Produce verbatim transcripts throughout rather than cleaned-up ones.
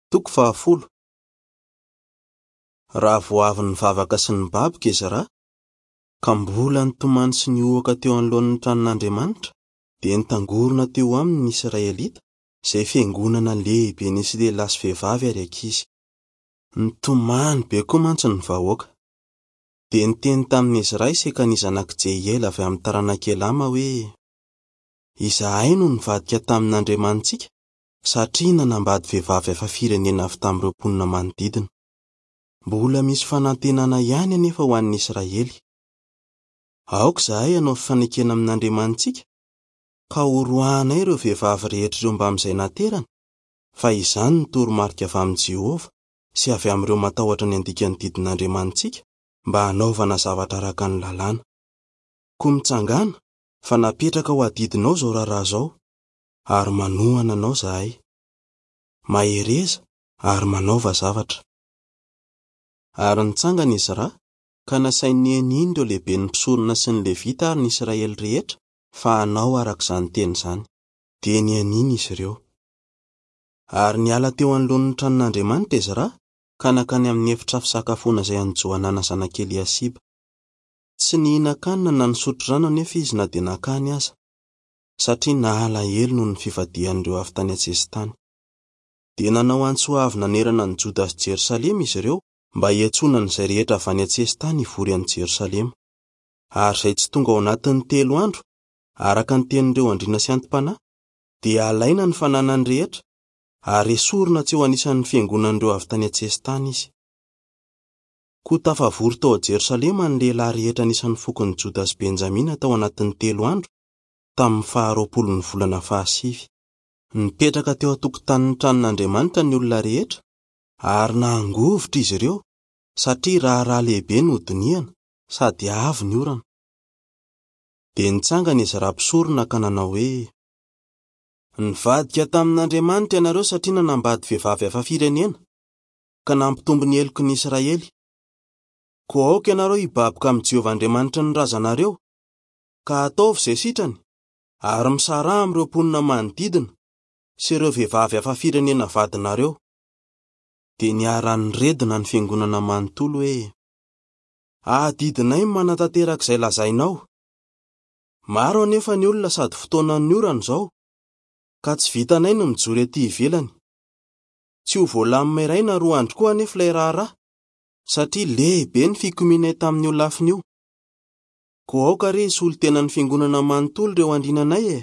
Toko fahafolo. Raha voavy ny vavaka sy ny babika izy raha, ka mbola nitomany sy niohaka teo anoloan'ny tranon'Andriamanitra, dia nitangorona teo aminy ny Israelita, izay fiangonana lehibe nisy lehilahy sy vehivavy ary ankizy. Nitomany be koa mantsy ny vahoaka. Dia niteny tamin'izy iray sekan'izy anaky Jehiela avy amin'ny taranaka Elama hoe, izahay no nivadika tamin'Andriamanitsika, satria nanambady vehivavy hafa firenena avy tamin'ireo mponina manodidina. Mbola misy fanantenana ihany anefa ho an'ny Israely. Aoka izahay hanao fifanekena amin'Andriamanitsika, ka horohanay ireo vehivavy rehetra ireo mba amin'izay naterana, fa izany ny toromarika avy amin'ny Jehovah sy avy amin'ireo matahotra ny andika ny didin'Andriamanitsika, mba hanaovana zavatra araka ny lalàna. Koa mitsangana fa napetraka ao adidinao zao raharaha zao, ary manohana anao izahay, mahereza ary manaova zavatra. Ary nitsangana izy raha, ka nasainy eniany ireo lehibe ny mpisorona sy ny Levita ary ny Israely rehetra fa hanao arak'izany teny izany. Dia nianiny izy ireo. Ary niala teo anoloan'ny tranon'Andriamanitra izy raha, ka nakany amin'ny efitra fisakafoana izay an'i Joanana zanak'i Eliasiba. Tsy nihinan-kanina na nisotro rano anefa izy na dia nakany aza, satria nahalaelo noho ny fivadihan'ireo avy tany an-tsesitany. Dia nanao antsoavy nanerana ny Joda sy Jerosalema izy ireo, mba hiantsonana izay rehetra avy any an-tsesitany hivory an'i Jerosalema. Ary izay tsy tonga ao anatin'ny telo andro, araka ny tenin'ireo andriana sy antim-panahy, dia alaina ny fananany rehetra, ary esorina tsy ho anisan'ny fiangonan'ireo avy tany an-tsesitany izy. Koa tafavory tao Jerosalema ny lehilahy rehetra anisan'ny fokon'ny Joda sy Benjamina tao anatin'ny telo andro, tamin'ny faharoapolo ny volana fahasivy. Nipetraka teo an-tokotanin'ny tranon'Andriamanitra ny olona rehetra, ary nangovitra izy ireo, satria raharaha lehibe no hodiniana, sady avo ny orana. Dia nitsangana izy raha mpisorona ka nanao hoe, nivadika tamin'Andriamanitra ianareo satria nanambady vehivavy hafa firenena, ka nampitombo ny heloky ny Israely. Koa aoka ianareo hibaboka amin'ny Jehovah Andriamanitra ny razanareo, ka ataovy izay sitrany, ary misara amin'ireo mponina manodidina sy ireo vehivavy hafa firenena vadinareo. Dia niarany redina ny fiangonana manontolo hoe, adidinay manatanteraka izay lazainao. Maro anefa ny olona sady fotoana ny orana izao, ka tsy vitanay no mijoro ety ivelany. Tsy ho voalamina iray na roa andro koa anefa ilay raharaha, satria lehibe ny fikomianay tamin'ny lafiny io. Koa aoka re isolo tena ny fiangonana manontolo ireo andrinanay e.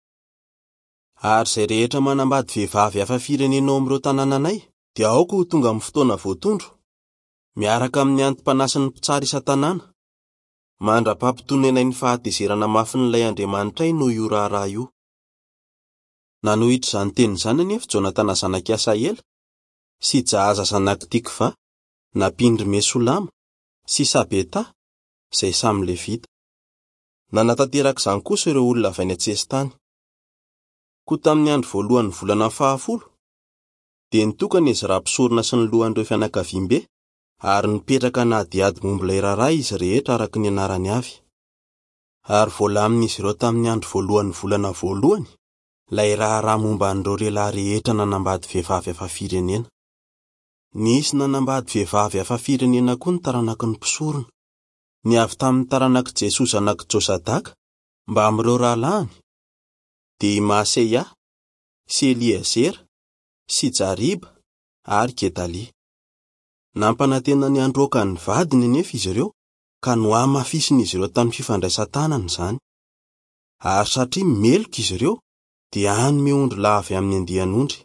Ary izay rehetra manambady vehivavy hafa firenena amin'ireo tanànanay, dia aoka ho tonga amin'ny fotoana voatondro, miaraka amin'ny antim-panahy sy ny mpitsara isan-tanàna, mandra-pampitonenay ny fahatezerana mafy n'ilay Andriamanitra noho io raharaha io. Nanohitra izany teny izany anefa Jonatana zanak'i Asaela, sy Jahaza zanak'i Tikva, nampindry Mesolama, sy Sabeta, izay samy Levita. Nanatanteraka izany kosa ireo olona avy any an-tsesitany. Koa tamin'ny andro voalohan'ny volana fahafolo, dia nitokana izy raha mpisorona sy ny lohan'ireo fianakaviam-be, ary nipetraka nahadiady momba ilay raharaha izy rehetra araka ny anarany avy. Ary voalamin'izy ireo tamin'ny andro voalohan'ny volana voalohany, ilay raharaha momba an'ireo lehilahy rehetra nanambady vehivavy hafa firenena. Nisy nanambady vehivavy hafa firenena koa ny taranaky ny mpisorona, ny avy tamin'ny taranaky Jesosy zanaky Josadaka, mba amin'ireo rahalahiny, dia Maaseia, sy Eliezera, sy Jariba, ary Gedalia. Nampanantena ny androaka ny vadiny anefa izy ireo, ka noamafisiny ireo tamin'ny fifandraisan-tanana izany. Ary satria meloka izy ireo, dia hanome ondry lahy avy amin'ny andian'ondry.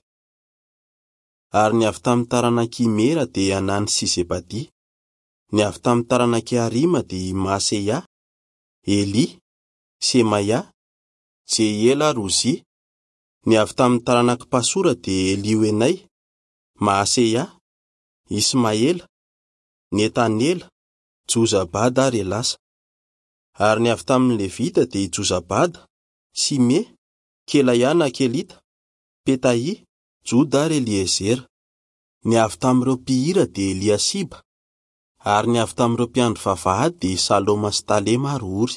Ary ny avy tamin'ny taranak'i Imera dia Anany sy Zebadia, ny avy tamin'ny taranak'i Arima dia Maaseia, Eli, Semaia, Jehiela ary Ozi, ny avy tamin'ny taranak'i Pasora dia Elioenai, Maaseia, Ismaela, Netanela, Jozabada ary Elasa. Ary ny avy tamin'ny Levita dia Jozabada, Sime, Kelaiana Kelita, Petai, Joda ary Eliezera. Ny avy tamin'ireo mpihira dia Eliasiba, ary ny avy tamin'ireo mpiandry vavahady dia Saloma sy Talema ary Ory.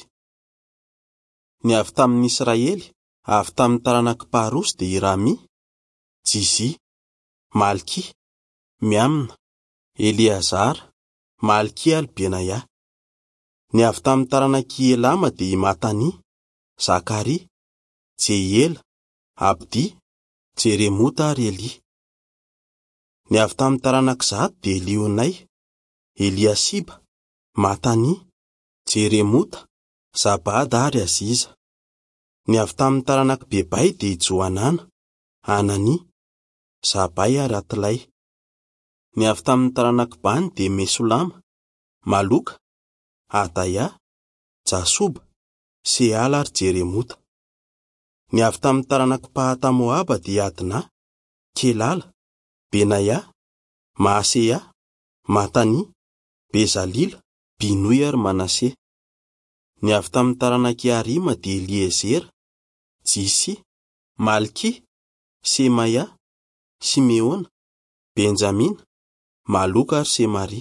Ny avy tamin'ny Israely, avy tamin'ny taranak'i Parosy dia Irami, Jizi, Malki, Miamina, Eliazara, Malki ary Benaya. Ny avy tamin'ny taranak'i Elama dia Matani, Zakari, Jeiela, Abdi, Jeremota ary Eli. Ny avy tamin'ny taranak'i Zatu dia Elionay, Eliasiba, Matani, Jeremota, Zabada ary Aziza. Ny avy tamin'ny taranak'i Bebay dia Joanana, Anani, Zabay ary Atlay. Ny avy tamin'ny taranak'i Bany dia Mesolama, Maloka, Adaya, Jasuba, Seala ary Jeremota. Ny avy tamin'ny taranak'i Pahatamoaba dia Adna, Kelala, Benaya, Maaseya, Matani, Bezalila, Binoi ary Manase. Ny avy tamin'ny taranak'i Arima dia Eliezera, Jisi, Malki, Semaya, Simeona, Benjamina, Maloka ary Semari.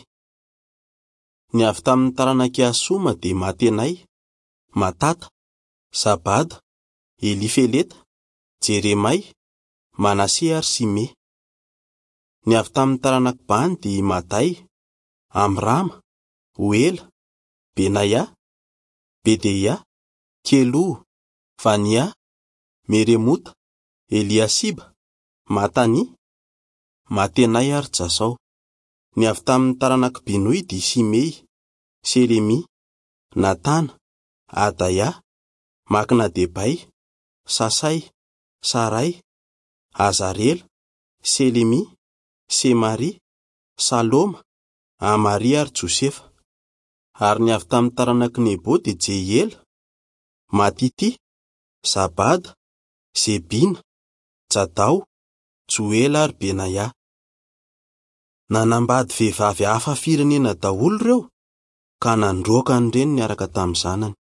Ny avy tamin'ny taranak'i Asoma dia Matenay, Matata, Zabada, Elifeleta, Jeremai, Manase ary Sime. Ny avy tamin'ny taranak'i Bany dia Maday, Amrama, Oela, Benaya, Bedeia, Kelo, Vania, Meremota, Eliasiba, Matani, Matenay ary Jasao. Ny avy tamin'ny taranak'i Binoi dia Simei, Selemi, Natana, Adaya, Maknadebay, Sasay, Saray, Azarela, Selemi, Semari, Saloma, Amari ary Josefa. Ary ny avy tamin'ny taranak'i Nebo dia Jeiela, Matiti, Zabada, Zebina, Jadao, Joela ary Benaya. Nanambady vehivavy hafa firenena daholo ireo ka nandroaka an'ireny niaraka tamin'ny zanany.